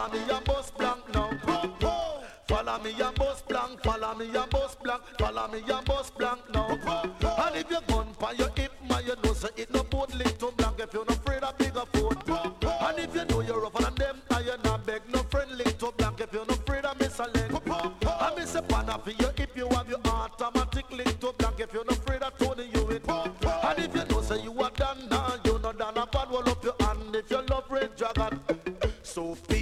Follow me and bust blank now. Follow me and bust blank. Follow me and bust blank. Follow me and bust blank now. And if you gun by your hip, man, you know so it no boat link to blank. If you're not afraid of bigger foot. And if you know you're rougher than them, and you're not beg no friend link to blank. If you're not afraid of miss a leg. I miss a pan for your hip, you have your automatic link to blank. If you're not afraid of Tony, you it. And if you know so you are done now, you know done a bad wall up your hand. If you love Red Dragon, so